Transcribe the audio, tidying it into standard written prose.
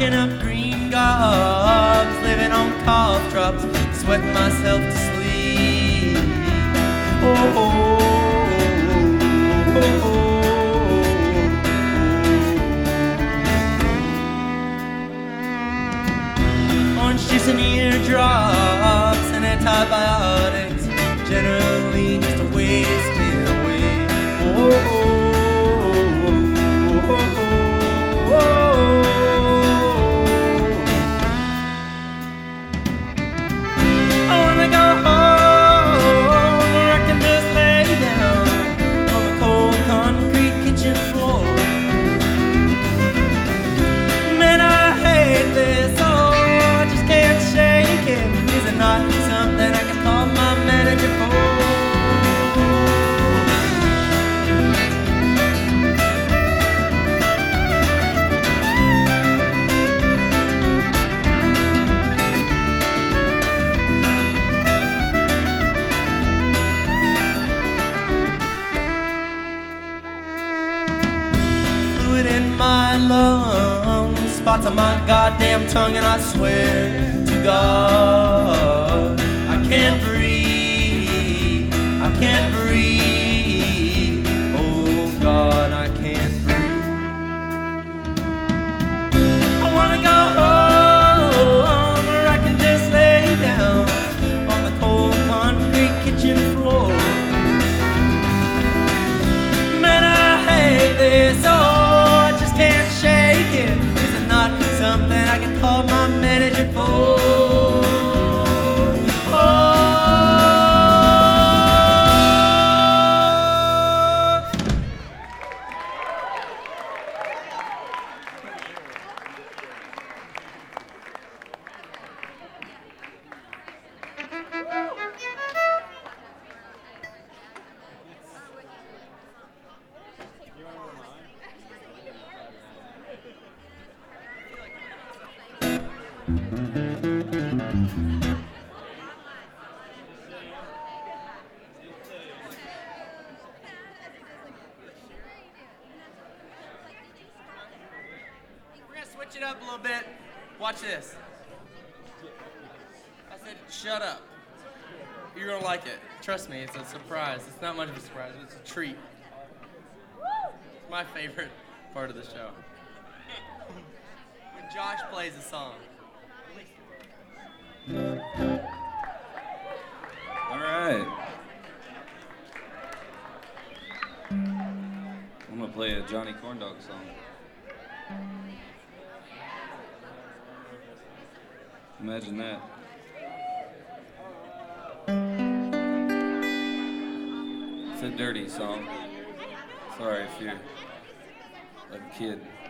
barking up green gobs, living on cough drops, sweating myself to sleep. Oh, oh, oh, oh. Orange juice and eardrops and antibiotics, generally just a waste away. Oh, oh, oh, oh, oh, oh. I wanna go home where I can just lay down on the cold concrete kitchen floor. Man, I hate this, oh, I just can't shake it. Is it not something I can call my manager for? Fluid in my lungs, spots on my goddamn tongue, and I swear to God, I can't breathe, I can't breathe, oh God, I can't breathe. I wanna go home where I can just lay down on the cold concrete kitchen floor. Man, I hate this, oh, I just can't shake it. Is it not something I can call my manager for? We're gonna switch it up a little bit. Watch this. I said, shut up. You're gonna like it. Trust me, it's a surprise. It's not much of a surprise, but it's a treat. It's my favorite part of the show. When Josh plays a song. All right. I'm gonna play a Johnny Corndog song. Imagine that. It's a dirty song. Sorry if you're a kid.